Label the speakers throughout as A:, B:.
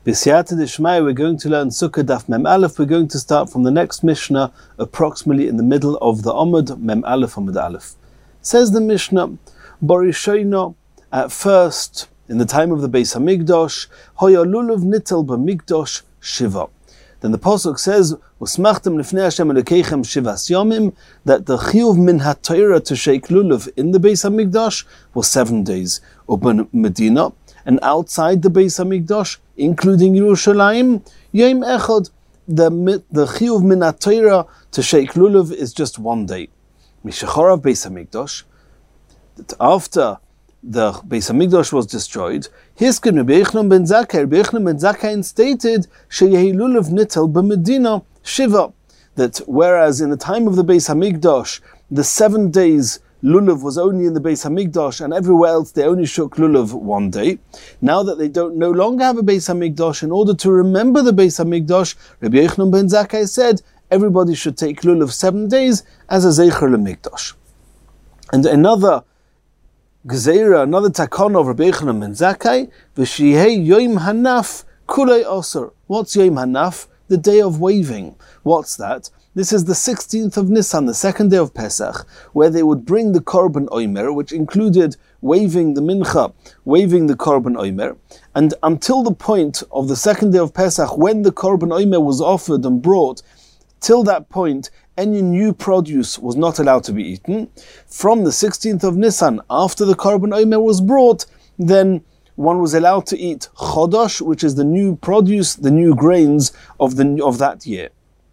A: B'siyata d'shmaya, we're going to learn Sukkah Daf Mem Aleph. We're going to start from the next Mishnah, approximately in the middle of the Amud, Mem Aleph, Amud Aleph. Says the Mishnah, Borishoino, at first, in the time of the Beis HaMikdash, Hoya lulav nitel b'mikdash shiva. Then the Pasuk says, Usmachtem lifnei Hashem Elokeichem shivas yomim, that the chiyuv min haTorah to shake lulav in the Beis HaMikdash was 7 days. Uben Medina, and outside the Beis HaMikdash, including Yerushalayim, Yom Echad, the chiyuv min haTorah to shake lulav is just 1 day. Mishachorav Beis HaMikdash, that after the Beis HaMikdash was destroyed, Hiskin Rabbi Yochanan ben Zakkai stated, Sheyehi lulav nitel b'Medina shiva, that whereas in the time of the Beis HaMikdash, the 7 days lulav was only in the Beis HaMikdash, and everywhere else they only shook lulav 1 day. Now that they no longer have a Beis HaMikdash, in order to remember the Beis HaMikdash, Rabbi Yochanan ben Zakkai said, everybody should take lulav 7 days as a Zecher LeMikdash. And another Gezeira, another takon of Rabbi Yochanan ben Zakkai, v'shihei Yom Hanaf kulei osur. What's Yom Hanaf? The day of waving. What's that? This is the 16th of Nisan, the second day of Pesach, where they would bring the Korban Omer, which included waving the Mincha, waving the Korban Omer, and until the point of the second day of Pesach, when the Korban Omer was offered and brought, till that point, any new produce was not allowed to be eaten. From the 16th of Nisan, after the Korban Omer was brought, then one was allowed to eat chodosh, which is the new produce, the new grains of that year.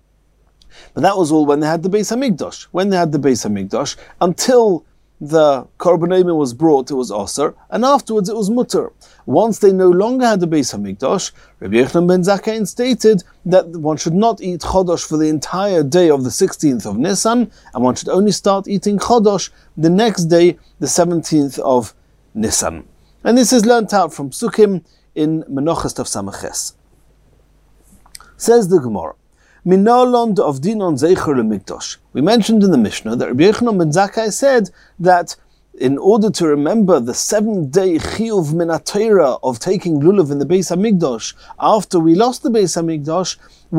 A: But that was all when they had the Beis HaMikdash. When they had the Beis HaMikdash, until the Korban Omer was brought, it was Osir, and afterwards it was Mutter. Once they no longer had the Beis HaMikdash, Rabbi Yochanan ben Zakkai stated that one should not eat Chodosh for the entire day of the 16th of Nisan, and one should only start eating Chodosh the next day, the 17th of Nisan. And this is learnt out from Sukkim in Menachos Tav Samach. Says the Gemara, Minolond of Dinon Zecher LeMikdash. We mentioned in the Mishnah that Rabbi Yochanan ben Zakkai said that in order to remember the 7-day chiyuv min haTorah of taking lulav in the Beis HaMikdash after we lost the Beis HaMikdash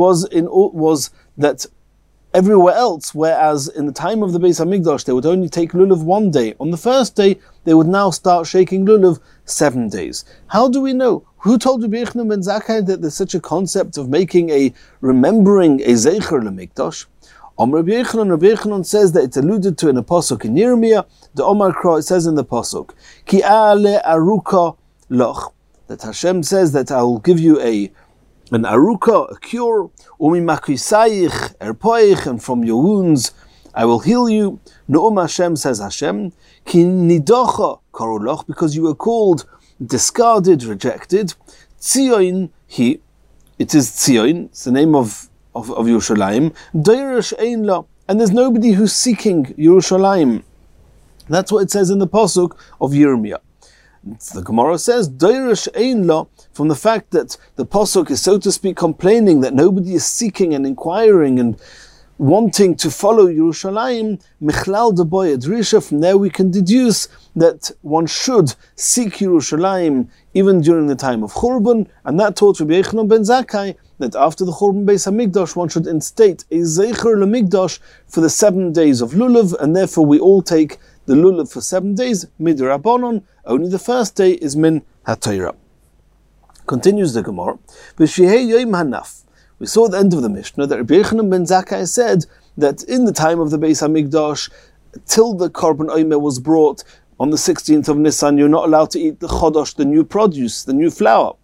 A: was that everywhere else, whereas in the time of the Beis HaMikdash they would only take lulav 1 day, on the first day they would now start shaking lulav 7 days. How do we know? Who told Rabbi Yochanan ben Zakkai that there's such a concept of remembering a Zecher LeMikdash? Rabbi Yochanan says that it's alluded to in a pasuk in Yirmiyah. The Omar Kra, it says in the pasuk, Ki ale aruka loch, that Hashem says that I will give you an aruka, a cure, umimakisayich erpoich, and from your wounds I will heal you. No'um Hashem, says Hashem, Ki nidocha karuloch, because you were called discarded, rejected. Tzion he, it is Tzion, it's the name of Yerushalayim. Doirish ein la, and there's nobody who's seeking Yerushalayim. That's what it says in the pasuk of Yirmiyah. The Gemara says Doirish ein la, from the fact that the pasuk is, so to speak, complaining that nobody is seeking and inquiring and wanting to follow Yerushalayim, Michlal de Boy Adrisha. From there we can deduce that one should seek Yerushalayim even during the time of Churban, and that taught Rabbi Yochanan ben Zakkai that after the Churban Beis HaMikdash one should instate a Zecher LeMikdash for the 7 days of Lulav, and therefore we all take the Lulav for 7 days, Midrabanon. Only the first day is Min haTorah. Continues the Gemara, V'shihei Yom Hanaf. We saw at the end of the Mishnah that Rabbi Yochanan ben Zakkai said that in the time of the Beis HaMikdash, till the Korban Omer was brought on the 16th of Nisan, you're not allowed to eat the Chodosh, the new produce, the new flour.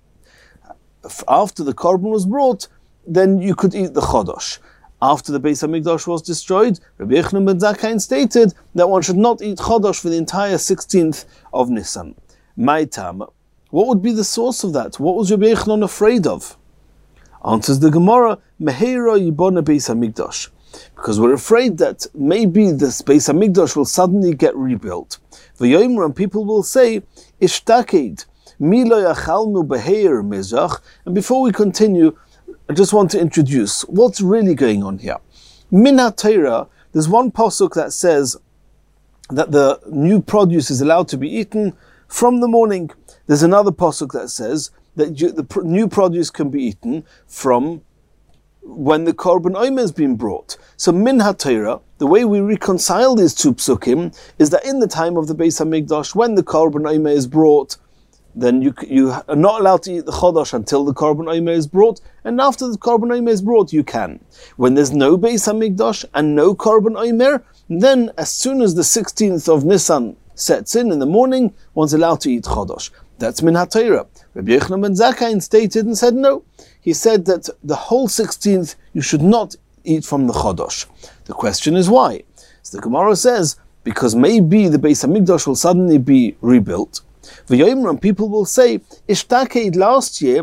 A: After the Korban was brought, then you could eat the Chodosh. After the Beis HaMikdash was destroyed, Rabbi Yochanan ben Zakkai stated that one should not eat Chodosh for the entire 16th of Nisan. Maitam, what would be the source of that? What was Rabbi Yochanan afraid of? Answers the Gemara, Meheira Yibona Beis HaMikdash, because we're afraid that maybe this Beis HaMikdash will suddenly get rebuilt. V'yomer, and people will say, Ishtaked, Milo Yachalnu Beheir Mizrach. And before we continue, I just want to introduce what's really going on here. Min haTorah, there's one pasuk that says that the new produce is allowed to be eaten from the morning. There's another pasuk that says that the new produce can be eaten from when the Korban Omer has been brought. So min HaTorah, the way we reconcile these two psukim is that in the time of the Beis HaMikdash, when the Korban Omer is brought, then you are not allowed to eat the Chodosh until the Korban Omer is brought, and after the Korban Omer is brought, you can. When there's no Beis HaMikdash and no Korban Omer, then as soon as the 16th of Nisan sets in the morning, one's allowed to eat Chodosh. That's min HaTorah. Rabbi Yochanan ben Zakkai stated and said no. He said that the whole 16th you should not eat from the Chodosh. The question is why? So the Gemara says, because maybe the Beis HaMikdash will suddenly be rebuilt. And people will say, Ishtakeid last year,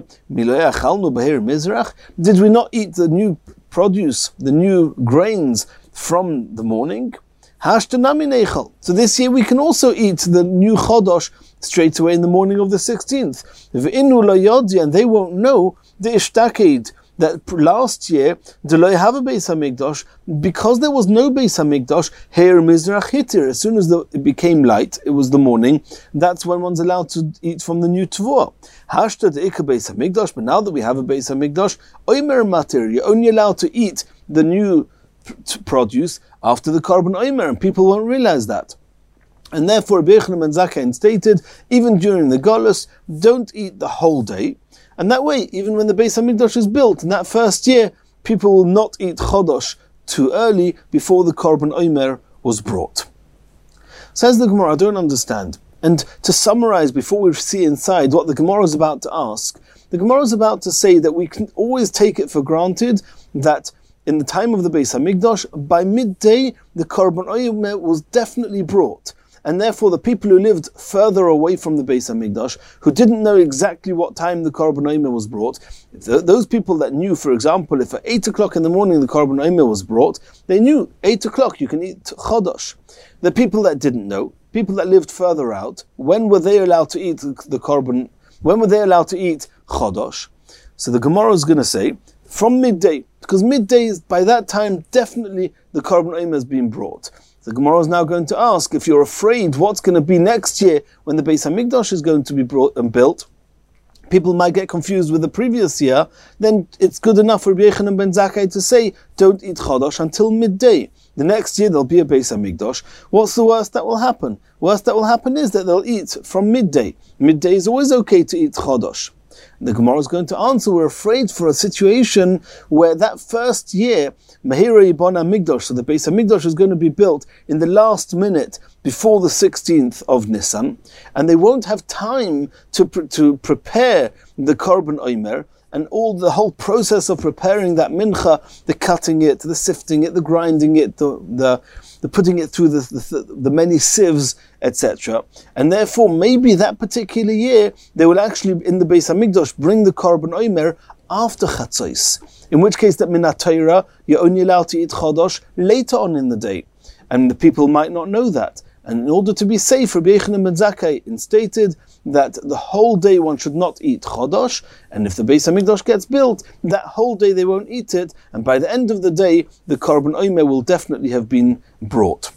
A: did we not eat the new produce, the new grains from the morning? So this year we can also eat the new Chodosh straight away in the morning of the 16th. And they won't know the Ishtakeid, that last year, have a Beis HaMikdash, because there was no Beis HaMikdash, here Mizrach Hitir, as soon as it became light, it was the morning, that's when one's allowed to eat from the new Tavua. Hashta the Ikka Beis HaMikdash, but now that we have a Beis HaMikdash, Omer Matir, you're only allowed to eat the new produce after the Korban Omer, and people won't realize that. And therefore, Rabbi Yochanan ben Zakkai stated, even during the Golus, don't eat the whole day. And that way, even when the Beis HaMikdash is built, in that first year, people will not eat Chodosh too early before the Korban Omer was brought. Says the Gemara, I don't understand. And to summarize, before we see inside what the Gemara is about to ask, the Gemara is about to say that we can always take it for granted that in the time of the Beis HaMikdash, by midday, the Korban Omer was definitely brought. And therefore the people who lived further away from the Beis HaMikdash, who didn't know exactly what time the Korban Omer was brought, those people that knew, for example, if at 8 o'clock in the morning the Korban Omer was brought, they knew 8 o'clock you can eat Chodosh. The people that didn't know, people that lived further out, when were they allowed to eat the Korban? When were they allowed to eat Chodosh? So the Gemara is going to say, from midday, because midday is, by that time, definitely the Korban Omer has been brought. The Gemara is now going to ask, if you're afraid what's going to be next year when the Beis HaMikdash is going to be brought and built, people might get confused with the previous year, then it's good enough for Rabbi Yochanan ben Zakkai to say, don't eat Chodosh until midday. The next year there'll be a Beis HaMikdash. What's the worst that will happen? Worst that will happen is that they'll eat from midday. Midday is always okay to eat Chodosh. The Gemara is going to answer, we're afraid for a situation where that first year, Mehira Yibon HaMikdash, so the Beis HaMikdash is going to be built in the last minute before the 16th of Nisan, and they won't have time to prepare the Korban Omer, and the whole process of preparing that mincha, the cutting it, the sifting it, the grinding it, the putting it through the many sieves, etc. And therefore, maybe that particular year, they will actually, in the Beis HaMikdash, bring the Korban Omer after Chatzos. In which case, that min HaTorah, you're only allowed to eat Chodosh later on in the day. And the people might not know that. And in order to be safe, Rabbi Yochanan ben Zakkai stated that the whole day one should not eat Chodosh, and if the Beis HaMikdash gets built, that whole day they won't eat it, and by the end of the day, the Korban Omer will definitely have been brought.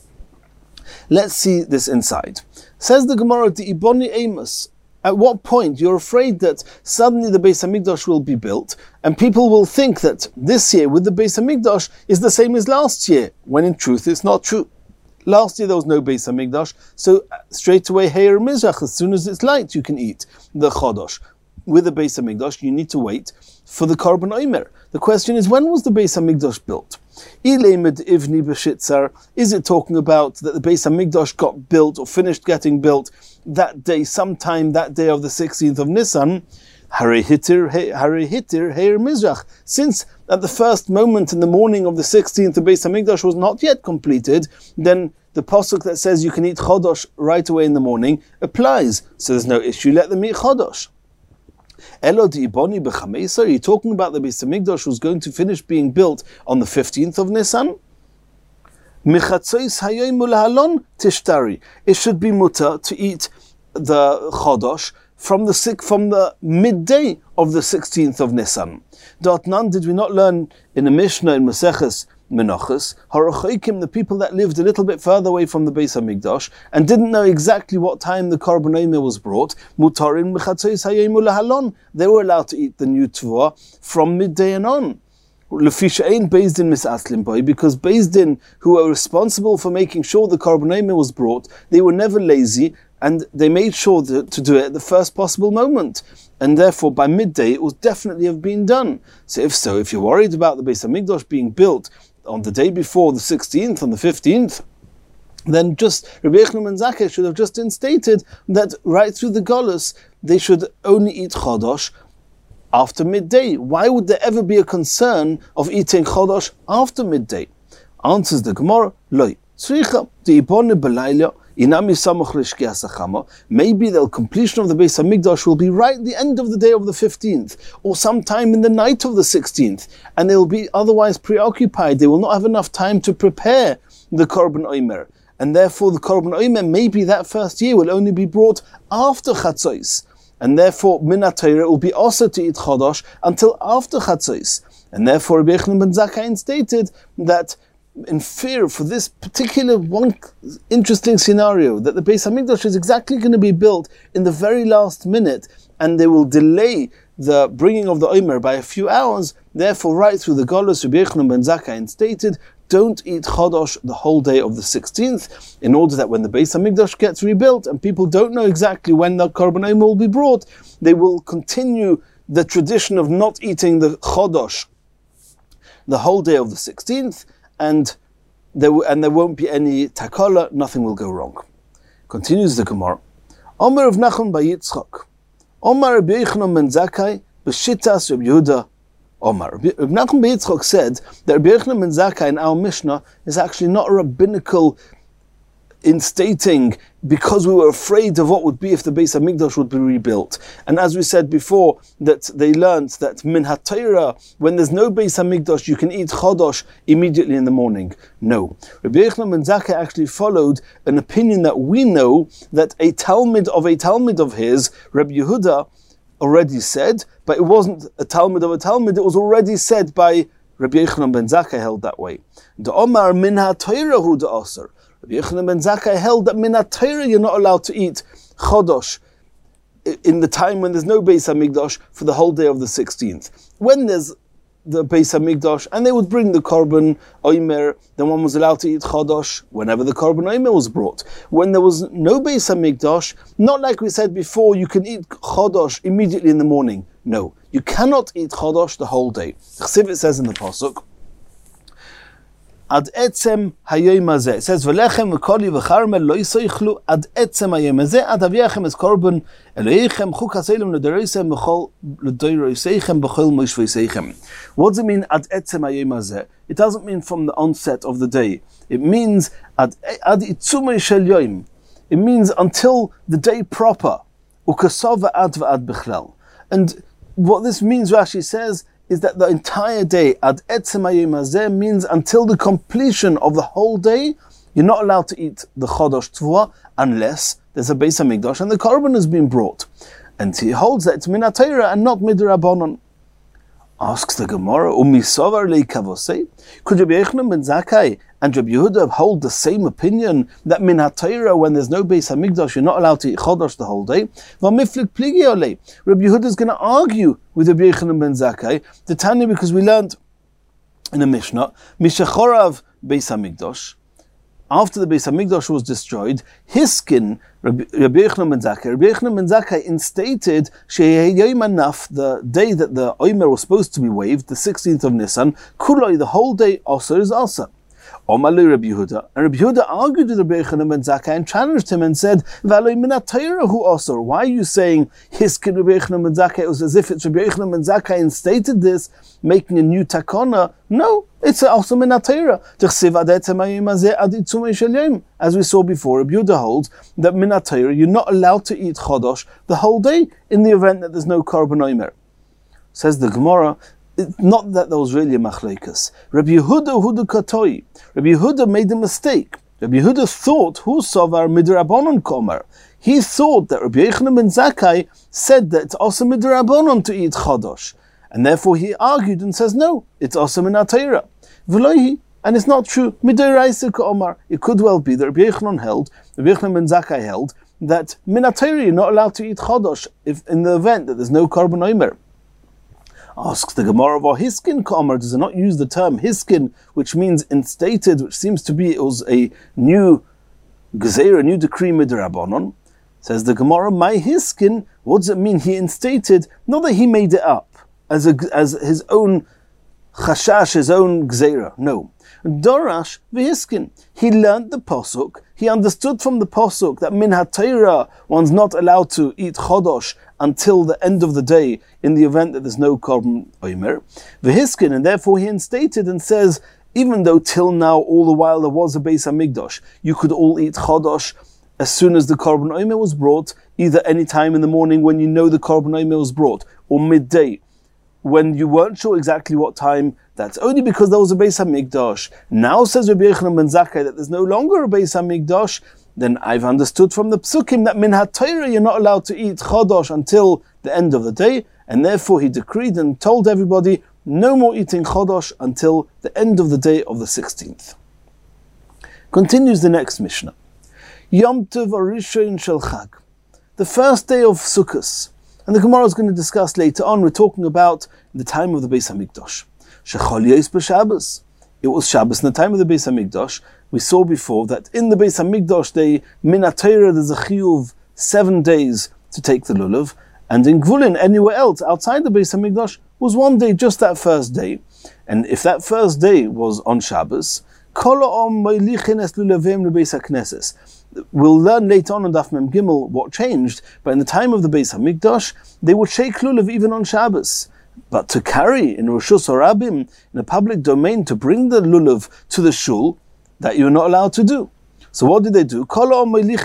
A: Let's see this inside. Says the Gemara, the Iboni Amos, at what point you're afraid that suddenly the Beis HaMikdash will be built, and people will think that this year with the Beis HaMikdash is the same as last year, when in truth it's not true. Last year there was no Beis HaMikdash, so straight away, Heir Mizrach, as soon as it's light, you can eat the Chodosh. With the Beis HaMikdash, you need to wait for the Korban Omer. The question is, when was the Beis HaMikdash built? Is it talking about that the Beis HaMikdash got built or finished getting built that day, sometime that day of the 16th of Nisan? Harei Hitir Heir Mizrach. Since at the first moment in the morning of the 16th, the Beis HaMikdash was not yet completed, then the pasuk that says you can eat Chodosh right away in the morning applies. So there's no issue, let them eat Chodosh. Elo di'iboni b'chameisa, are you talking about the Beis HaMikdash was going to finish being built on the 15th of Nisan? Michatzois hayoim ulhalon tishtari. It should be mutter to eat the Chodosh from the midday of the 16th of Nisan. Dot none did we not learn in a Mishnah in Maseches menachos, harachoikim, the people that lived a little bit further away from the Beis Hamikdash and didn't know exactly what time the Korban Omer was brought, mutarin mechatzos hayom ulahalon, they were allowed to eat the new tevua from midday and on. Lefisha ain't Beis Din misaslim boy, because Beis Din, who were responsible for making sure the Korban Omer was brought, they were never lazy, and they made sure to do it at the first possible moment. And therefore, by midday, it would definitely have been done. So if you're worried about the Beis Hamikdash being built on the day before the 16th, on the 15th, then just Rabbi Yochanan ben Zakkai should have just instated that right through the Golus, they should only eat Chodosh after midday. Why would there ever be a concern of eating Chodosh after midday? Answers the Gemara, Loi. Maybe the completion of the Beis Hamikdash will be right at the end of the day of the 15th, or sometime in the night of the 16th, and they will be otherwise preoccupied. They will not have enough time to prepare the Korban Omer, and therefore the Korban Omer maybe that first year will only be brought after Chatzos, and therefore Min HaTorah will be also to eat Chodosh until after Chatzos, and therefore Rabbi Yochanan ben Zakkai stated that in fear for this particular one interesting scenario, that the Beis Hamikdash is exactly going to be built in the very last minute, and they will delay the bringing of the Omer by a few hours. Therefore, right through the Golus, Rabbi Yochanan ben Zakkai stated, don't eat Chodosh the whole day of the 16th, in order that when the Beis Hamikdash gets rebuilt and people don't know exactly when the Korban Omer will be brought, they will continue the tradition of not eating the Chodosh the whole day of the 16th, and there won't be any takala, nothing will go wrong. Continues the Gemara. Omer of Nachman bar Yitzchak. Omar Rabbi Yochanan ben Zakkai b'shitas Rabbi Yehuda. Omar. Rabbi Nachman bar Yitzchak said that Rabbi Yochanan ben Zakkai in our Mishnah is actually not a rabbinical instating because we were afraid of what would be if the Beis Hamikdash would be rebuilt. And as we said before, that they learned that Min HaTorah, when there's no Beis Hamikdash, you can eat Chodosh immediately in the morning. No. Rabbi Yochanan ben Zakkai actually followed an opinion that we know that a Talmud of his, Rabbi Yehuda, already said, but it wasn't a Talmud of a Talmud, it was already said by Rabbi Yochanan ben Zakkai held that way. The Omar Min HaTorah hu da'asar. Rabbi Yochanan ben Zakkai held that Min HaTorah you're not allowed to eat Chodosh in the time when there's no Beis Hamikdash for the whole day of the 16th. When there's the Beis Hamikdash and they would bring the Korban Omer, then one was allowed to eat Chodosh whenever the Korban Omer was brought. When there was no Beis Hamikdash, not like we said before, you can eat Chodosh immediately in the morning. No, you cannot eat Chodosh the whole day. Chsiv, it says in the Pasuk, Ad etzem hayom hazeh. It says, V'lechem v'koli v'charmel lo yisoichlu ad etzem hayom hazeh ad aviachem es korban Eloheichem chuk haselim l'doreisem b'chol l'doreisechem b'chol moishveiseichem. What does it mean, ad etzem hayom hazeh? It doesn't mean from the onset of the day. It means ad itzumei shel yom. It means until the day proper. Ukasov ad v'ad b'chlal. And what this means, Rashi says, is that the entire day, ad etzem hayom hazeh, means until the completion of the whole day, you're not allowed to eat the Chodosh Tvua unless there's a Beis Hamikdash and the Korban has been brought. And he holds that it's Min HaTorah and not Midrabanan. Asks the Gemara, Umisovar leikavosei? Could Rabbi Yochanan ben Zakkai and Rabbi Yehuda hold the same opinion that Min HaTorah, when there's no Beis Hamikdash, you're not allowed to eat Chodosh the whole day? V'miflik pligi olei. Rabbi Yehuda is going to argue with Rabbi Yochanan ben Zakkai, the Tanya, because we learned in a Mishnah, Mishachorav Beis Hamikdash, after the Beis Hamikdash was destroyed, his skin, Rabbi Yochanan ben Zakkai instated Sheyayim Anaf, the day that the Omer was supposed to be waved, the 16th of Nisan, Kuloi, the whole day also is Asa. Omalei Rabbi Yehuda. And Rabbi Yehuda argued with Rabbi Yochanan ben Zakkai and challenged him and said, V'aloi min HaTorah hu asur. Why are you saying his kid Rabbi Yochanan ben Zakkai? It was as if it's Rabbi Yochanan ben Zakkai instated this, making a new takana. No, it's also min HaTorah. As we saw before, Rabbi Yehuda holds that min HaTorah you're not allowed to eat Chodosh the whole day in the event that there's no Korban Omer. Says the Gemara, it's not that there was really a machlekes. Rabbi Yehuda katoi. Rabbi Yehuda made a mistake. Rabbi Yehuda thought, "Hu savar midrabanon komer." He thought that Rabbi Yochanan ben Zakkai said that it's also midrabanon to eat Chodosh, and therefore he argued and says, "No, it's also min HaTorah." V'lohi, And it's not true. Midoraisa ka'omar. It could well be that Rabbi Yochanan held, Rabbi Yochanan ben Zakkai held, that min HaTorah you're not allowed to eat chodosh if in the event that there's no korban omer. Asks the Gemara of hiskin ka'omar, does it not use the term hiskin, which means instated, which seems to be it was a new gezeira, a new decree midrabanon. Says the Gemara, my hiskin, what does it mean he instated? Not that he made it up as his own chashash, his own gezeira. No. Dorash v'hiskin. He learned the posuk. He understood from the posuk that min HaTorah one's not allowed to eat chodosh until the end of the day in the event that there's no korban omer. V'hiskin, and therefore he instated and says, even though till now all the while there was a Beis HaMikdash, you could all eat chodosh as soon as the korban omer was brought, either any time in the morning when you know the korban omer was brought, or midday when you weren't sure exactly what time. That's only because there was a Beis HaMikdash. Now says Rabbi Yochanan ben Zakkai that there's no longer a Beis HaMikdash. Then I've understood from the psukim that min HaTorah you're not allowed to eat chodosh until the end of the day, and therefore he decreed and told everybody no more eating chodosh until the end of the day of the 16th. Continues the next Mishnah. Yom Tov Arishon Shel Chag, the first day of Sukkot, and the Gemara is going to discuss later on. We're talking about the time of the Beis HaMikdash. Shechol Yos b'Shabbos. It was Shabbos in the time of the Beis HaMikdash. We saw before that in the Beis HaMikdash day, min HaTorah, there's a chiyuv 7 days to take the lulav, and in Gvulin, anywhere else outside the Beis HaMikdash, was 1 day, just that first day. And if that first day was on Shabbos, kol ha'om moilichin es lulavim lebeis HaKnesses. We'll learn later on Daf Mem Gimel what changed, but in the time of the Beis HaMikdash, they would shake lulav even on Shabbos. But to carry in Rishus Harabim, in a public domain, to bring the lulav to the shul, that you're not allowed to do. So what did they do? All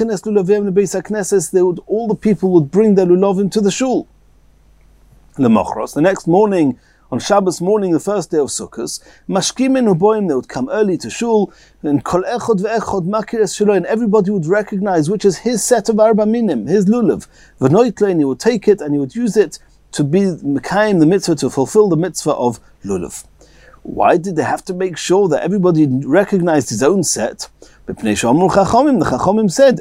A: the people would bring their lulavim to the shul. The next morning, on Shabbos morning, the first day of Sukkot, mashkimin uboim, they would come early to shul, and kol echod ve'echod makir es shelo, and everybody would recognize which is his set of arba minim, his lulav. V'noitle, and he would take it and he would use it to be mekayim the mitzvah, to fulfill the mitzvah of lulav. Why did they have to make sure that everybody recognized his own set? The Chachomim said,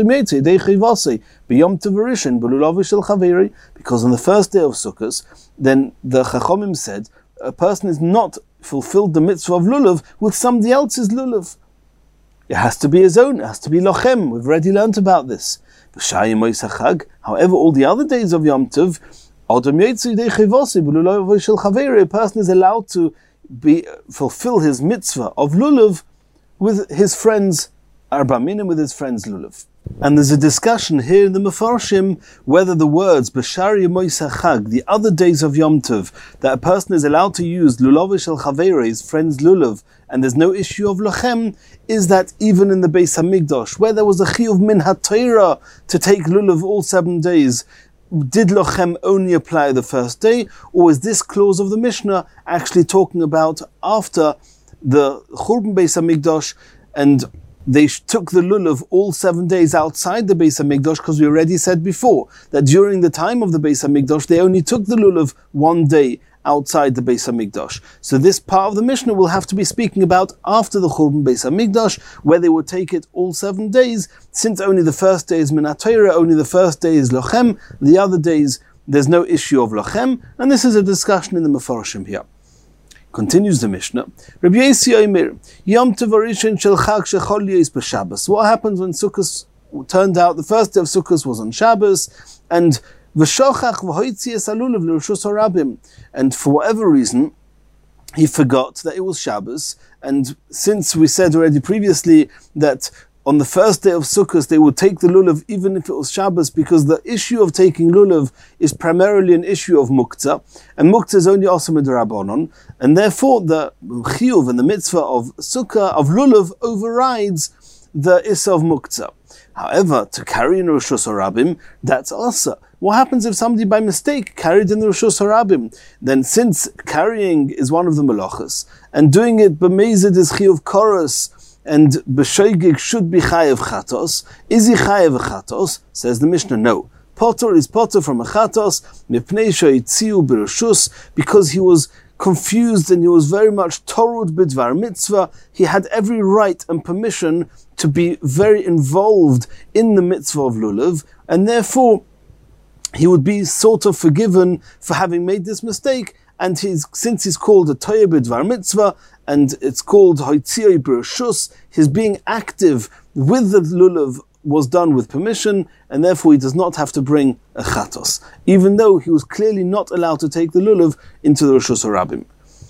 A: because on the first day of Sukkot, then the Chachomim said, a person is not fulfilled the mitzvah of lulav with somebody else's lulav. It has to be his own, it has to be lochem. We've already learnt about this. However, all the other days of Yom Tov, a person is allowed to fulfill his mitzvah of lulav with his friends arba minim, with his friends lulav. And there's a discussion here in the Mefarshim whether the words b'shari moisa chag, the other days of Yom Tov, that a person is allowed to use lulav shel chavera, his friends lulav, and there's no issue of lochem, is that even in the Beis HaMikdash, where there was a chiyuv min HaTorah to take lulav all 7 days, did lochem only apply the first day, or is this clause of the Mishnah actually talking about after the Churban Beis HaMikdash, and they took the lulav all 7 days outside the Beis HaMikdash, because we already said before that during the time of the Beis HaMikdash they only took the lulav 1 day outside the Beis HaMikdash. So this part of the Mishnah will have to be speaking about after the Churban Beis HaMikdash, where they would take it all 7 days, since only the first day is min HaTorah, only the first day is lochem, the other days there's no issue of lochem, and this is a discussion in the Mefarshim here. Continues the Mishnah. Rabbi Yossi Omer, Yom Tov Arishon Shel Chag Shechol Yos b'Shabbos. What happens when Sukkot turned out the first day of Sukkot was on Shabbos, and V'shochach v'hoitzi es halulav l'Rishus Harabim, and for whatever reason he forgot that it was Shabbos. And since we said already previously that on the first day of Sukkot they would take the lulav even if it was Shabbos, because the issue of taking lulav is primarily an issue of muktzah, and muktzah is only also midrabanon, and therefore the chiyuv and the mitzvah of sukkah, of lulav, overrides the issa of muktzah. However, to carry in Rishus Harabim, that's also. What happens if somebody by mistake carried in the Rishus Harabim? Then since carrying is one of the melachos, and doing it b'mezid is chiyuv koros, and b'shoigig should be chayev chatos, is he chayev chatos? Says the Mishnah, no. Potter is potter from a chatos, mipnei shoyitziu b'rishus, because he was confused and he was very much torud bidvar mitzvah. He had every right and permission to be very involved in the mitzvah of lulav, and therefore he would be sort of forgiven for having made this mistake. And since he's called a toya bidvar mitzvah, and it's called hoitzioi b'reshus, his being active with the lulav was done with permission, and therefore he does not have to bring a chatos, even though he was clearly not allowed to take the lulav into the Reshus HaRabim.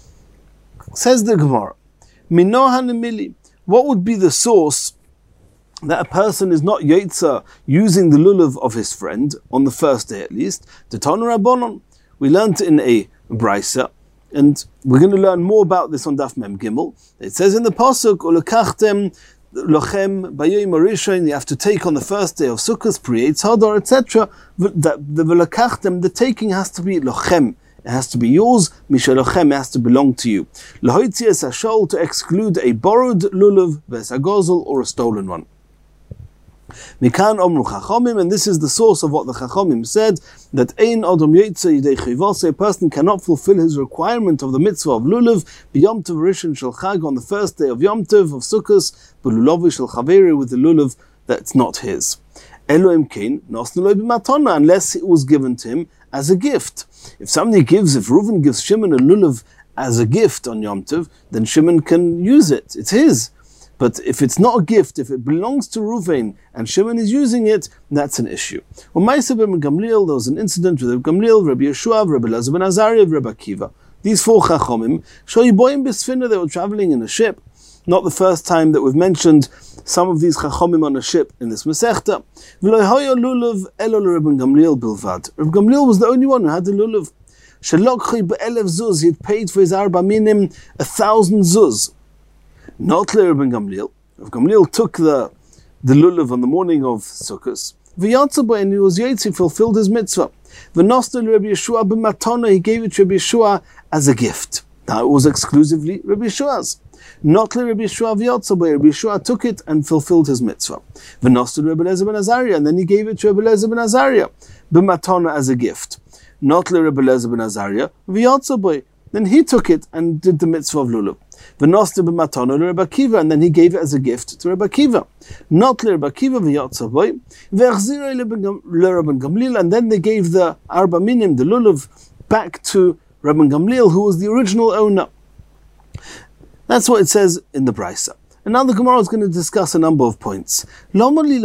A: Says the Gemara, Mino hanemili, what would be the source that a person is not yotza using the lulav of his friend on the first day at least? The Tanu Rabbanon, we learned in a Brisa, and we're going to learn more about this on Daf Mem Gimel. It says in the pasuk, "Ulekachtem lochem bayoyim harishon," you have to take on the first day of Sukkot, pri Eitz Hadar, etc. The velekachtem, the taking has to be lochem. It has to be yours. Mishalochem, it has to belong to you. Lahoitzi es hashol, to exclude a borrowed lulav, ves hagozel, or a stolen one. Mikan omru chachomim, and this is the source of what the chachomim said, that ein adam yotze yidei chivase, a person cannot fulfill his requirement of the mitzvah of lulav b'yom tov rishon shel chag, on the first day of Yom Tov of Sukkos, b'lulav shel chaveri, with the lulav that's not his. Elohim kein nosnu lo b'matona, unless it was given to him as a gift. If Reuven gives Shimon a lulav as a gift on Yom Tov, then Shimon can use it. It's his. But if it's not a gift, if it belongs to Reuven and Shimon is using it, that's an issue. When Ma'aseh ben Gamliel, there was an incident with Rabbi Gamliel, Rabbi Yeshua, Rabbi Elazar ben Azariah, Rabbi Akiva. These four chachomim, shoyiboyim b'sfina, they were traveling in a ship. Not the first time that we've mentioned some of these chachomim on a ship in this Masechta. V'lo hoya lulav elo Rabbi Gamliel bilvad. Rabbi Gamliel was the only one who had the lulav. Shelokchi be'elev zuz, he had paid for his arba minim 1,000 zuz. Not Rabbi Gamliel. Rabbi Gamliel took the lulav on the morning of Sukkot. V'yatzabai, and he was yotzi, fulfilled his mitzvah. V'nostel Rabbi Yeshua b'matona, he gave it to Rabbi Yeshua as a gift. Now it was exclusively Rabbi Yeshua's. Not Rabbi Yeshua v'yatzabai, Rabbi Yeshua took it and fulfilled his mitzvah. V'nostel Rabbi Elazar ben Azariah, and then he gave it to Rabbi Elazar ben Azariah b'matona as a gift. Not Rabbi Elazar ben Azariah v'yatzabai, then he took it and did the mitzvah of lulav. V'noste b'matana Rabbi Akiva, and then he gave it as a gift to Rabbi Akiva. Not Rabbi Akiva v'yatzabai, v'achzirei leRabbi Gamliel, and then they gave the arba minim, the lulav, back to Rabbi Gamliel, who was the original owner. That's what it says in the Brisa. And now the Gemara is going to discuss a number of points. Why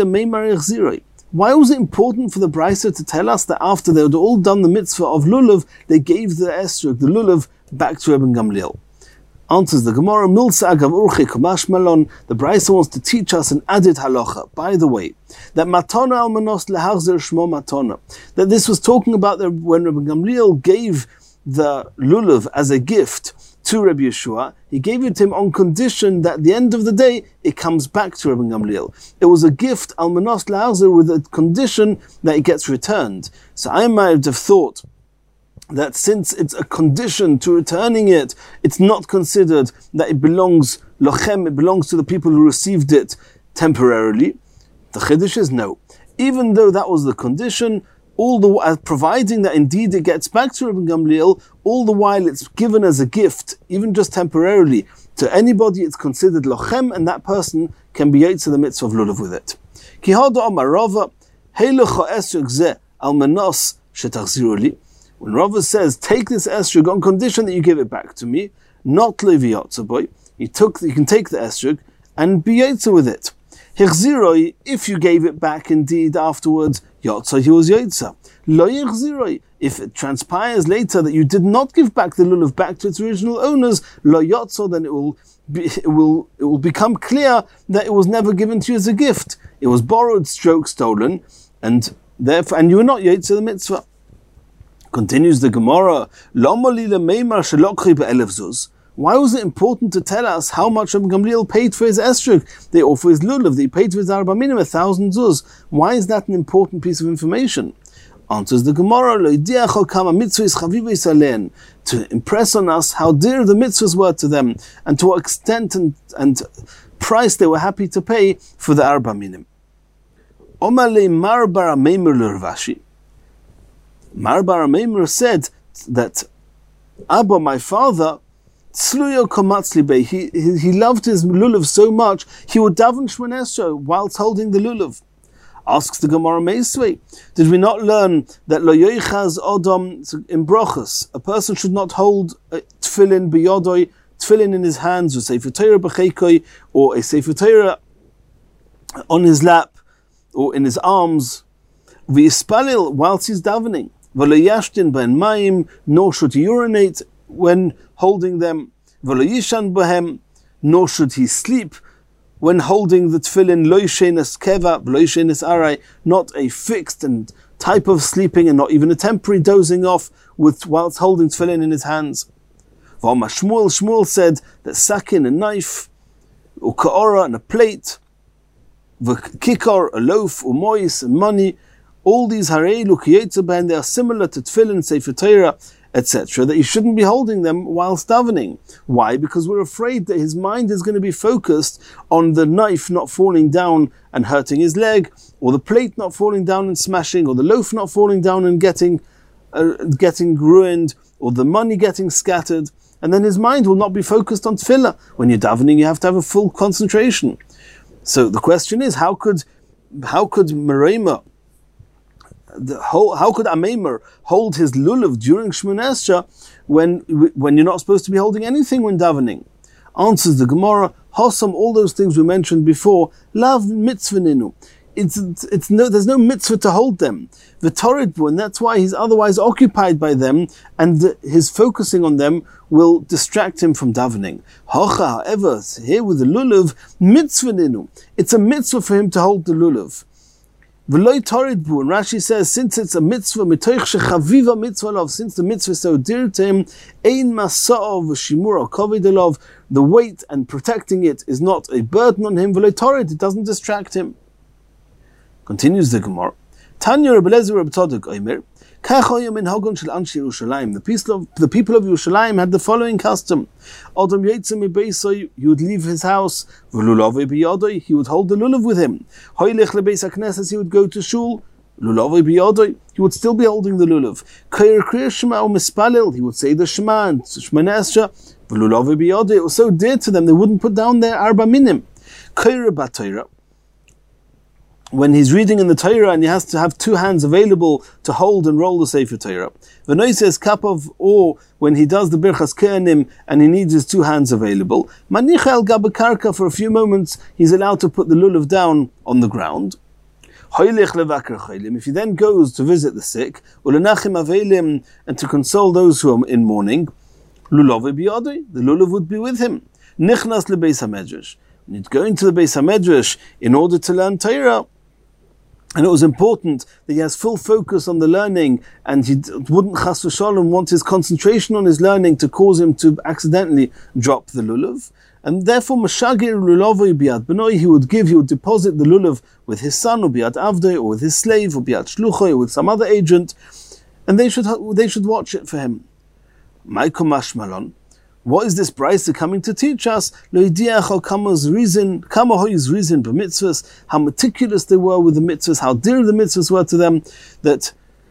A: was it important for the Brisa to tell us that after they had all done the mitzvah of lulav, they gave the esrog, the lulav, back to Rabbi Gamliel? Answers the Gemara, Milsa agav urchi kamash malon. The Brisa wants to teach us an added halacha. By the way, that matona al manos lehachzer shmo matona. That this was talking about when Rabbi Gamliel gave the lulav as a gift to Rabbi Yeshua, he gave it to him on condition that at the end of the day, it comes back to Rabbi Gamliel. It was a gift al manos lehachzer with a condition that it gets returned. So I might have thought that since it's a condition to returning it, it's not considered that it belongs lochem, it belongs to the people who received it temporarily. The chiddush is no. Even though that was the condition, providing that indeed it gets back to Rabbi Gamliel, all the while it's given as a gift, even just temporarily, to anybody, it's considered lochem, and that person can be yotze the mitzvah of lulav with it. Ki hada amar Rava, heilecha esrog zeh al manos shetachziru li. When Rava says, take this esrog on condition that you give it back to me, not levi yotzaboy, you can take the esrog and be yotze with it. Hichziroi, if you gave it back indeed afterwards, yotza, he was yotza. Lo yichziroi, if it transpires later that you did not give back the lulav back to its original owners, lo yotza, then it will become clear that it was never given to you as a gift. It was borrowed, stolen, and therefore, and you were not yotza the mitzvah. Continues the Gemara, why was it important to tell us how much Rabbi Gamliel paid for his esrog, or for his lulav, that he paid for his arba minim 1,000 zuz? Why is that an important piece of information? Answers the Gemara, to impress on us how dear the mitzvahs were to them, and to what extent and price they were happy to pay for the arba minim. Mar Bar Meimer said that Abba, my father, Tzluyo Komatzli Bey, he loved his lulav so much, he would daven Shmoneh Esrei whilst holding the lulav. Asks the Gemara Meisvei, did we not learn that Lo Yoichaz Odom in Brochus, a person should not hold tefillin biyodoi, tefillin in his hands, or Sefer Torah b'cheikoi, or a Sefer Torah on his lap, or in his arms, v'yispalil whilst he's davening, v'lo yashtin ben mayim, nor should he urinate when holding them, v'lo yishan b'hem, nor should he sleep when holding the tefillin, lo yishenes keva, v'lo yishenes arai, not a fixed and type of sleeping, and not even a temporary dozing off whilst holding tefillin in his hands. V'omar Shmuel said that sakin, a knife, or ka'ora, and a plate, v'kikar, a loaf, or mois, and money, all these hareilu kiyetzaben, they are similar to tefillin, Sefer Torah, etc., that you shouldn't be holding them whilst davening. Why? Because we're afraid that his mind is going to be focused on the knife not falling down and hurting his leg, or the plate not falling down and smashing, or the loaf not falling down and getting ruined, or the money getting scattered, and then his mind will not be focused on tefillah. When you're davening, you have to have a full concentration. So the question is, how could Merema, how could Amemer hold his lulav during Shmoneh Esrei when you're not supposed to be holding anything when davening? Answers the Gemara, Hossam, all those things we mentioned before, lav mitzvaninu. There's no mitzvah to hold them. V'toridbu, and that's why he's otherwise occupied by them, and his focusing on them will distract him from davening. Hocha, however, here with the lulav, mitzvaninu. It's a mitzvah for him to hold the lulav. V'loi toridbu, and Rashi says, since it's a mitzvah, mitoich shechaviva mitzvah lov, since the mitzvah is so dear to him, ein masa'ov v'shimur kovidolov, the weight and protecting it is not a burden on him. V'loi torid, it doesn't distract him. Continues the Gemara. Tanya Rebbe Lezer Rebbe Tzadok Omer, the people of Yerushalayim had the following custom. Adam Yetzim Mebeiso, he would leave his house, V'lulav biyadoi, he would hold the lulav with him. Hoylech lebeis hakneses, he would go to shul, Lulav biyadoi, he would still be holding the lulav. Kair kriya shema o mispalil, he would say the Shema and Shmoneh Esrei, V'lulav biyadoi, it was so dear to them, they wouldn't put down their arba minim. Kair b'Torah, when he's reading in the Torah and he has to have two hands available to hold and roll the Sefer Torah. V'noi says kapov, or when he does the Birchas Kehanim and he needs his two hands available, manicha el gabakarka, for a few moments he's allowed to put the lulav down on the ground. Hoylech levaker cholim, if he then goes to visit the sick, ulenachim avelim, and to console those who are in mourning, lulav biyadoi, the lulav would be with him. Nichnas lebeis hamedrash, when he'd go into the Beis HaMedrash in order to learn Torah, and it was important that he has full focus on the learning, and he wouldn't chas v'shalom want his concentration on his learning to cause him to accidentally drop the lulav. And therefore, Mashagir lulavoi biad benoi, he would deposit the lulav with his son, or biad avdoi, or with his slave, or biad shluchoi, or with some other agent, and they should watch it for him. Ma'iko mashmalon. What is this brisa coming to teach us? Kamahoy's reason b'mitzvahs, how meticulous they were with the mitzvahs, how dear the mitzvahs were to them, that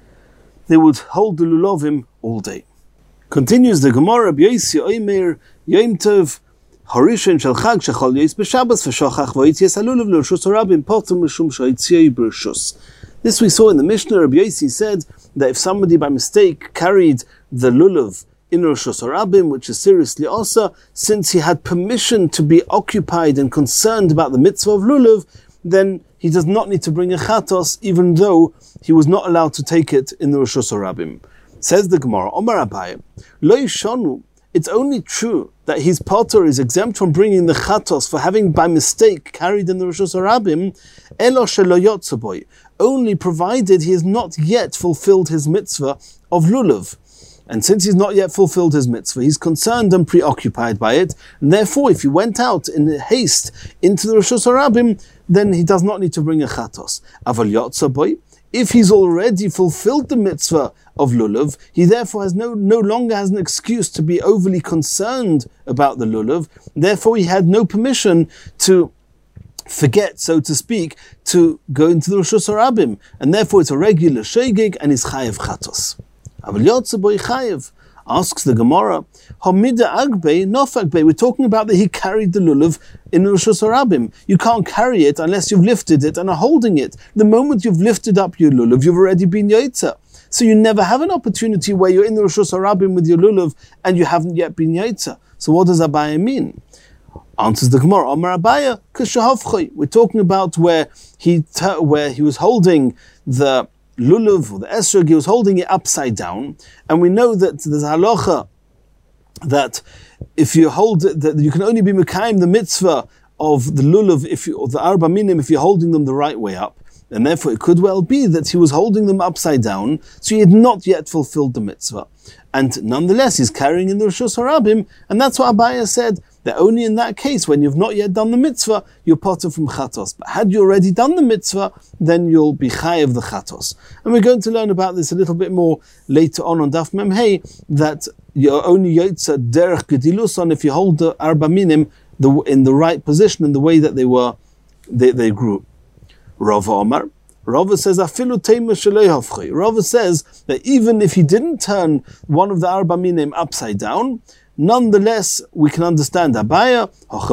A: they would hold the lulavim all day. Continues the Gemara, B'yosi Omer Yom Tov Horishin Shel Chag Shechol Yis B'Shabbos V'Shochach V'Yitzias Halulav L'Rshus Harabim Potum Mishum Sh'Yitziyah B'Rshus. This we saw in the Mishnah. Rabbi Yosi said that if somebody by mistake carried the lulav in Rishus Harabim, which is seriously also, since he had permission to be occupied and concerned about the mitzvah of lulav, then he does not need to bring a chatos, even though he was not allowed to take it in the Rishus Harabim. Says the Gemara, Omar Abaye, Lo Yishonu, it's only true that his pater is exempt from bringing the chatos for having by mistake carried in the Rishus Harabim, Elo shelo yotzaboy, only provided he has not yet fulfilled his mitzvah of lulav. And since he's not yet fulfilled his mitzvah, he's concerned and preoccupied by it, and therefore if he went out in haste into the Rishus Harabim, then he does not need to bring a chatos. Aval yotzaboy, if he's already fulfilled the mitzvah of lulav, he therefore has no longer has an excuse to be overly concerned about the lulav, therefore he had no permission to forget, so to speak, to go into the Rishus Harabim, and therefore it's a regular shegig and is chayev chatos. Aval yotzaboy chayev. Asks the Gemara, Hamida Agbe, Nofagbe. We're talking about that he carried the lulav in Rishus Harabim. You can't carry it unless you've lifted it and are holding it. The moment you've lifted up your lulav, you've already been Yaitza. So you never have an opportunity where you're in the Rishus Harabim with your lulav and you haven't yet been Yaitza. So what does Abaya mean? Answers the Gemara, Amar Abaya, Kashahavchoi. We're talking about where he was holding the lulav or the esrog, he was holding it upside down, and we know that there's a halacha that if you hold it, that you can only be mekayim the mitzvah of the lulav or the arba minim if you're holding them the right way up, and therefore it could well be that he was holding them upside down, so he had not yet fulfilled the mitzvah, and nonetheless he's carrying in the Rishus Harabim, and that's what Abaya said, that only in that case, when you've not yet done the mitzvah, you're potter from chatos. But had you already done the mitzvah, then you'll be chayav the chatos. And we're going to learn about this a little bit more later on Daf Mem Hey, that you're only yotza derech gediluson if you hold the arba minim in the right position, in the way that they grew. Rava Omar. Rava says, Afilu teima shelei hafchei. Rava says that even if he didn't turn one of the arba minim upside down, nonetheless, we can understand Abaya.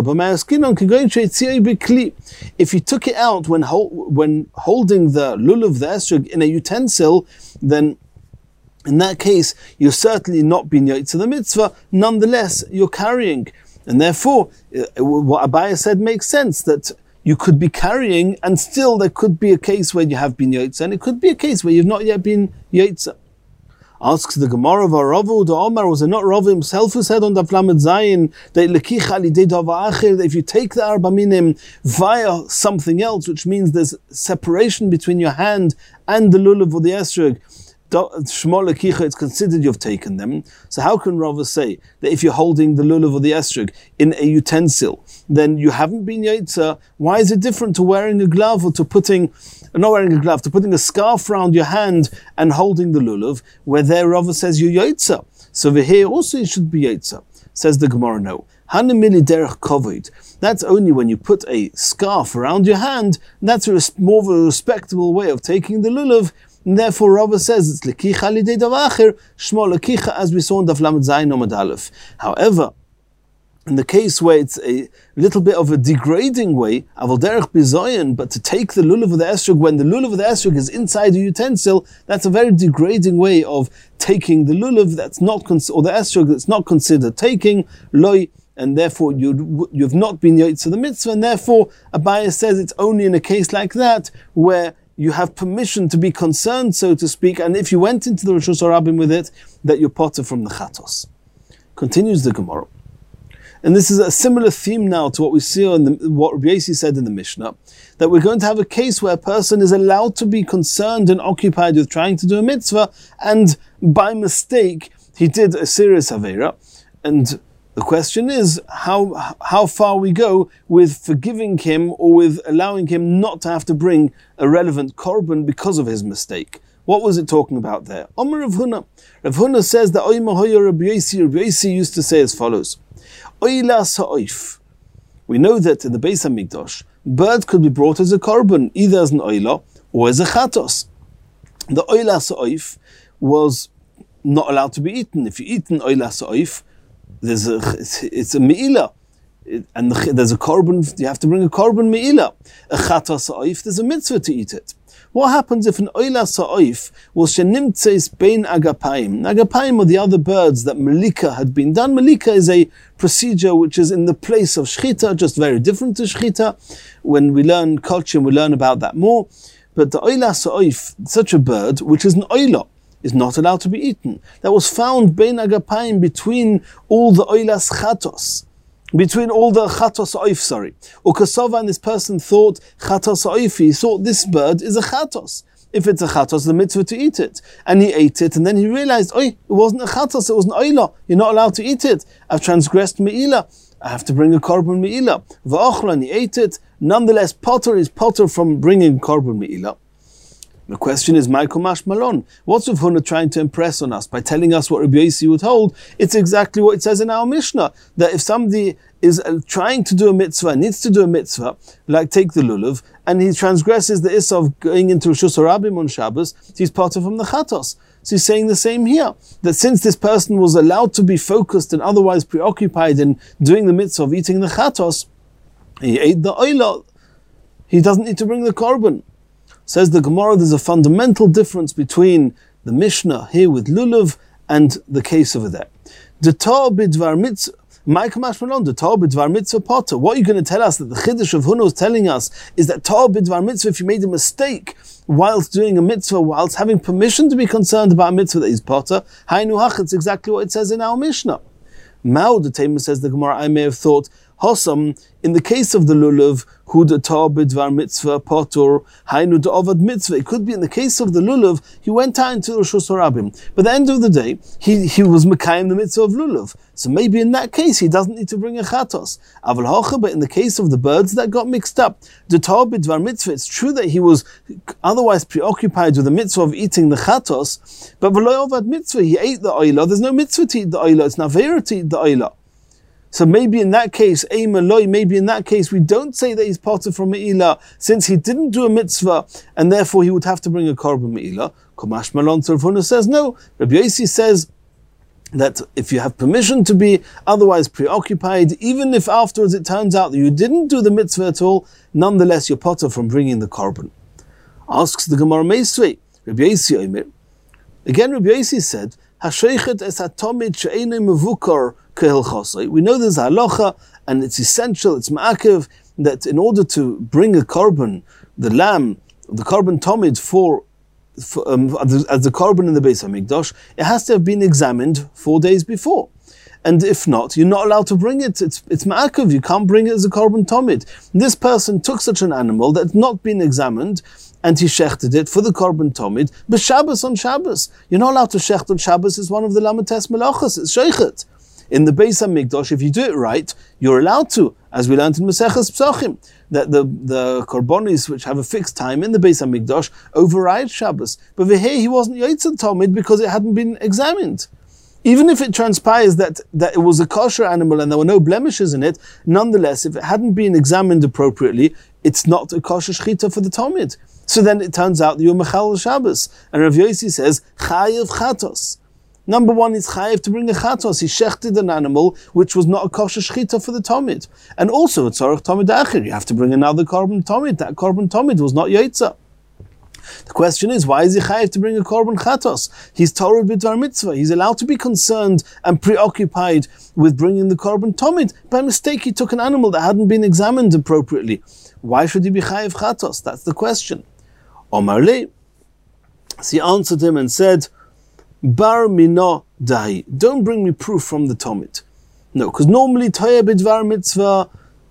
A: If you took it out when holding the lulav, the esrog, in a utensil, then in that case, you're certainly not being yotze the mitzvah. Nonetheless, you're carrying. And therefore, what Abaya said makes sense, that you could be carrying, and still there could be a case where you have been yotze, and it could be a case where you've not yet been yotze. Asks the Gemara of Ravu, the Omar, was it not Rav himself who said on the Flamet Zayin that if you take the arba minim via something else, which means there's separation between your hand and the lulav or the esrog, Shmo lekicha, it's considered you've taken them. So how can Rava say that if you're holding the lulav or the esrog in a utensil, then you haven't been yotza? Why is it different to wearing a glove or to putting a scarf around your hand and holding the lulav, where there Rava says you're yotza? So over here also you should be yotza. Says the Gemara, no. Hanamili derech kovod. That's only when you put a scarf around your hand. That's more of a respectable way of taking the lulav. And therefore, Rava says it's lekicha lidei davacher, shmo lekicha, as we saw in Daf Lamed Zayin Omad Aleph. However, in the case where it's a little bit of a degrading way, avol derech bizoyin, but to take the lulav of the esrog when the lulav of the esrog is inside the utensil, that's a very degrading way of taking the lulav that's not or the esrog that's not considered taking loy, and therefore you've not been yotze the mitzvah, and therefore Abaya says it's only in a case like that where you have permission to be concerned, so to speak, and if you went into the Rishus Harabim with it, that you're potter from the chatos. Continues the Gemara. And this is a similar theme now to what we see what Rabbi Yossi said in the Mishnah, that we're going to have a case where a person is allowed to be concerned and occupied with trying to do a mitzvah, and by mistake, he did a serious avera, and the question is how far we go with forgiving him or with allowing him not to have to bring a relevant korban because of his mistake. What was it talking about there? Omer Rav Huna. Rav Huna says that Oima Hoya Rabbi Yossi used to say as follows: Oila sa'oif. We know that in the Beis HaMikdash, bird could be brought as a korban, either as an oila or as a chatos. The oila sa'oif was not allowed to be eaten. If you eat an oila sa'oif, it's a me'ilah, and there's a korban, you have to bring a korban me'ilah. A chata sa'oif, there's a mitzvah to eat it. What happens if an oila sa'oif was shenimtzeis bein agapayim? Agapayim are the other birds that malika had been done. Malika is a procedure which is in the place of shchita, just very different to shchita. When we learn culture, we learn about that more. But the oila sa'oif, such a bird, which is an oila, is not allowed to be eaten. That was found bein agapayim, between all the oilas chatos, between all the chatos oif, Ukasova, and this person thought chatos oifi, he thought this bird is a chatos. If it's a chatos, the mitzvah to eat it. And he ate it, and then he realized, it wasn't a chatos, it was an oila. You're not allowed to eat it. I've transgressed me'ilah. I have to bring a korban me'ilah. V'ochla, and he ate it. Nonetheless, potter is potter from bringing korban me'ilah. The question is, Michael Mash Malon, what's Rav Huna trying to impress on us by telling us what Rabbi Yossi would hold? It's exactly what it says in our Mishnah, that if somebody is trying to do a mitzvah, needs to do a mitzvah, like take the lulav, and he transgresses the issa of going into Rishus Harabim on Shabbos, he's part of from the chatos. So he's saying the same here, that since this person was allowed to be focused and otherwise preoccupied in doing the mitzvah of eating the chatos, he ate the oila, he doesn't need to bring the korban. Says the Gemara, there's a fundamental difference between the Mishnah here with lulav and the case over there. The Torah bidvar mitzvah, what are you going to tell us that the Chiddush of Huna is telling us is that Torah bidvar mitzvah, if you made a mistake whilst doing a mitzvah, whilst having permission to be concerned about a mitzvah that is potter, hainu hach, it's exactly what it says in our Mishnah. Mao the Tamer says the Gemara, I may have thought, Hossam, in the case of the lulav, hu de Torah bidvar mitzvah potter, hainu de ovad mitzvah. It could be in the case of the lulav, he went out into Rosh Hashanah. But at the end of the day, he was mekayim the mitzvah of lulav. So maybe in that case, he doesn't need to bring a chatos. Aval hocha, but in the case of the birds that got mixed up, the Torah bidvar mitzvah, it's true that he was otherwise preoccupied with the mitzvah of eating the chatos, but v'lo ovad mitzvah, he ate the oila. There's no mitzvah to eat the oila, it's navera to eat the oila. So maybe in that case, maybe in that case, we don't say that he's potter from me'ilah, since he didn't do a mitzvah, and therefore he would have to bring a korban me'ilah. Kumash Malon Tzarfuna says no. Rabbi Yossi says that if you have permission to be otherwise preoccupied, even if afterwards it turns out that you didn't do the mitzvah at all, nonetheless you're potter from bringing the korban. Asks the Gemara Meisvei, Rabbi Yossi Omer. Again, Rabbi Yossi said, Hasheichet es hatomid she'enei mevukar. We know there's a halacha, and it's essential, it's ma'akev, that in order to bring a korban, the lamb, the korban tomid as the korban in the Beis HaMikdash, it has to have been examined 4 days before. And if not, you're not allowed to bring it. It's ma'akev, you can't bring it as a korban tomid. This person took such an animal that had not been examined, and he shechted it for the korban tomid, but Shabbos on Shabbos. You're not allowed to shecht on Shabbos, it's one of the lamates melachos, it's sheichet. In the Beis HaMikdash, if you do it right, you're allowed to, as we learned in Maseches Psachim, that the korbanos which have a fixed time in the Beis HaMikdash override Shabbos. But over here, he wasn't Yotzei Tomid because it hadn't been examined. Even if it transpires that it was a kosher animal and there were no blemishes in it, nonetheless, if it hadn't been examined appropriately, it's not a kosher shechita for the Tomid. So then it turns out that you're Mechal Shabbos. And Rav Yossi says, Chayev Chatos. Number one is chayiv to bring a chatos. He shechted an animal which was not a kosher shechita for the tomid. And also, it's tzorech tomid achir. You have to bring another korban tomid. That korban tomid was not yotza. The question is, why is he chayiv to bring a korban chatos? He's Torah bidvar mitzvah. He's allowed to be concerned and preoccupied with bringing the korban tomid. By mistake, he took an animal that hadn't been examined appropriately. Why should he be chayiv chatos? That's the question. Omar le. So he answered him and said, Bar mino dahi. Don't bring me proof from the Tomid. No, because normally Toya bidvar mitzvah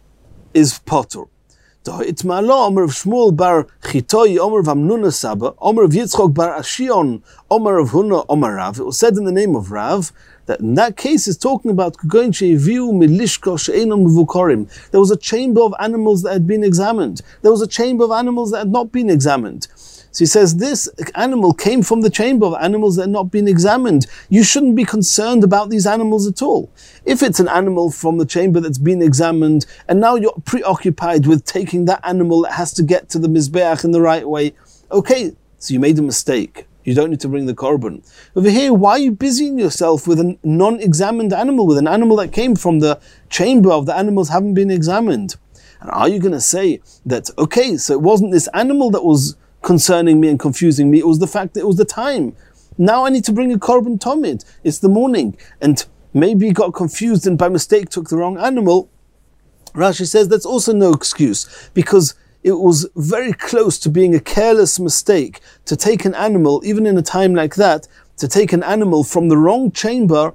A: is potter. Itma'ala Omer of Shmuel bar Chitoi, Omer of Amnuna Saba, Omer of Yitzchok bar Ashion, Omer of Huna, Omer Rav. It was said in the name of Rav that in that case is talking about going she'eviu milishko she'enon mevukorim. There was a chamber of animals that had been examined. There was a chamber of animals that had not been examined. So he says this animal came from the chamber of animals that had not been examined. You shouldn't be concerned about these animals at all. If it's an animal from the chamber that's been examined, and now you're preoccupied with taking that animal that has to get to the Mizbeach in the right way, okay, so you made a mistake. You don't need to bring the korban. Over here, why are you busying yourself with a non-examined animal, with an animal that came from the chamber of the animals haven't been examined? And are you going to say that, okay, so it wasn't this animal that was concerning me and confusing me, it was the fact that it was the time. Now I need to bring a korban tomid. It's the morning. And maybe you got confused and by mistake took the wrong animal. Rashi says that's also no excuse, because it was very close to being a careless mistake to take an animal, even in a time like that, to take an animal from the wrong chamber.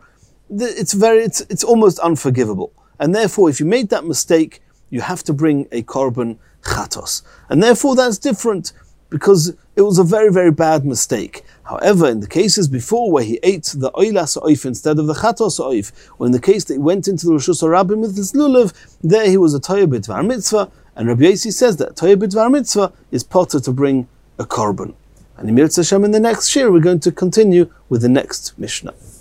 A: It's almost unforgivable. And therefore, if you made that mistake, you have to bring a korban chatos. And therefore that's different, because it was a very, very bad mistake. However, in the cases before where he ate the oilas oif instead of the chatos oif, or in the case that he went into the Rosh Hashanah with his lulav, there he was a toya b'dvar mitzvah, and Rabbi Yossi says that toya b'dvar mitzvah is potter to bring a korban. And in Mirz Hashem in the next year, we're going to continue with the next Mishnah.